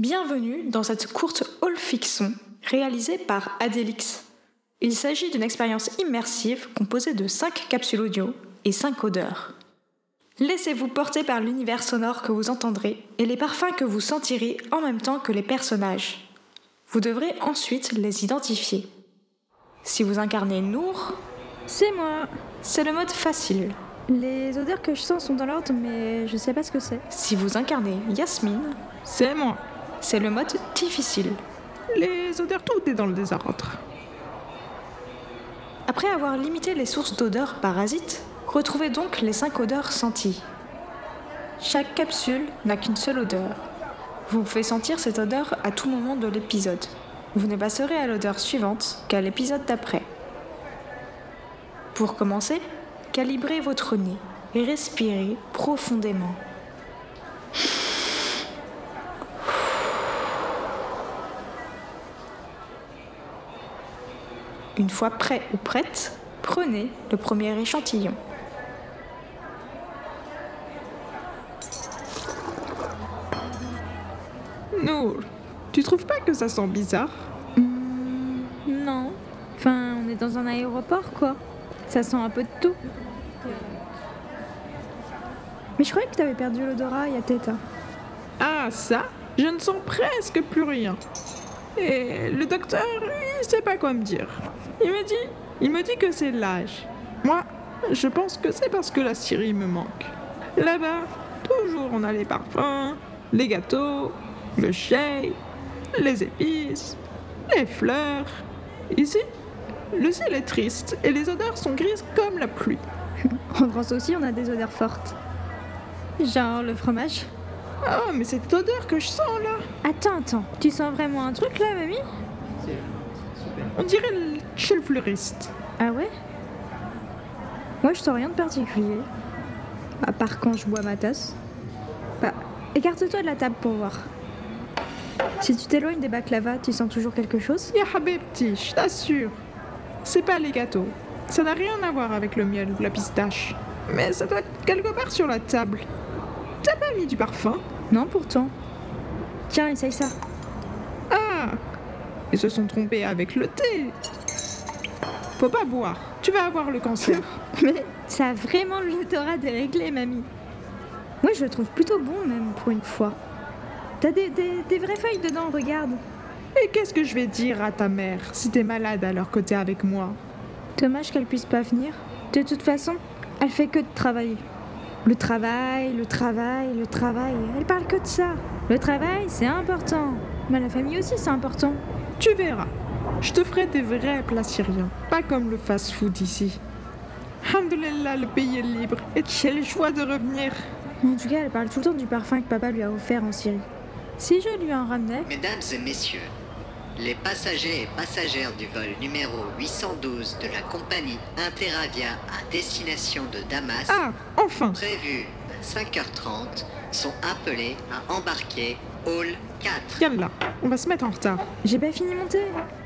Bienvenue dans cette courte haul fiction réalisée par Adélix. Il s'agit d'une expérience immersive composée de 5 capsules audio et 5 odeurs. Laissez-vous porter par l'univers sonore que vous entendrez et les parfums que vous sentirez en même temps que les personnages. Vous devrez ensuite les identifier. Si vous incarnez Nour, c'est moi. C'est le mode facile. Les odeurs que je sens sont dans l'ordre, mais je sais pas ce que c'est. Si vous incarnez Yasmine, c'est moi. C'est le mode difficile. Les odeurs, tout est dans le désordre. Après avoir limité les sources d'odeurs parasites, retrouvez donc les 5 odeurs senties. Chaque capsule n'a qu'une seule odeur. Vous pouvez sentir cette odeur à tout moment de l'épisode. Vous ne passerez à l'odeur suivante qu'à l'épisode d'après. Pour commencer, calibrez votre nez et respirez profondément. Une fois prêt ou prête, prenez le premier échantillon. Nour, tu trouves pas que ça sent bizarre ? Non. Enfin, on est dans un aéroport, quoi. Ça sent un peu de tout. Mais je croyais que t'avais perdu l'odorat il y a tête. Ah, ça ? Je ne sens presque plus rien. Et le docteur, il sait pas quoi me dire. Il me dit que c'est l'âge. Moi, je pense que c'est parce que la Syrie me manque. Là-bas, toujours on a les parfums, les gâteaux, le shea, les épices, les fleurs. Ici, le ciel est triste et les odeurs sont grises comme la pluie. En France aussi, on a des odeurs fortes. Genre le fromage. Ah, mais cette odeur que je sens là. Attends, tu sens vraiment un truc là, mamie ? On dirait chez le fleuriste. Ah ouais ? Moi, je sens rien de particulier. À part quand je bois ma tasse. Bah, écarte-toi de la table pour voir. Si tu t'éloignes des baklavas, tu sens toujours quelque chose ? Ya habibti, je t'assure. C'est pas les gâteaux. Ça n'a rien à voir avec le miel ou la pistache. Mais ça doit être quelque part sur la table. T'as pas mis du parfum ? Non, pourtant. Tiens, essaye ça. Ah ! Ils se sont trompés avec le thé. Faut pas boire, tu vas avoir le cancer. Mais ça a vraiment l'odorat déréglé, mamie. Moi, je le trouve plutôt bon, même, pour une fois. T'as des vraies feuilles dedans, regarde. Et qu'est-ce que je vais dire à ta mère si t'es malade à leur côté avec moi ? Dommage qu'elle puisse pas venir. De toute façon, elle fait que de travailler. Le travail. Elle parle que de ça. Le travail, c'est important. Mais la famille aussi, c'est important. Tu verras. Je te ferai des vrais plats syriens. Pas comme le fast-food ici. Alhamdoulilah, le pays est libre. Et quelle joie de revenir. En tout cas, elle parle tout le temps du parfum que papa lui a offert en Syrie. Si je lui en ramenais... Mesdames et messieurs, les passagers et passagères du vol numéro 812 de la compagnie Interavia à destination de Damas, enfin, prévu à 5h30, sont appelés à embarquer Hall 4. Yallah, on va se mettre en retard. J'ai pas fini mon thé.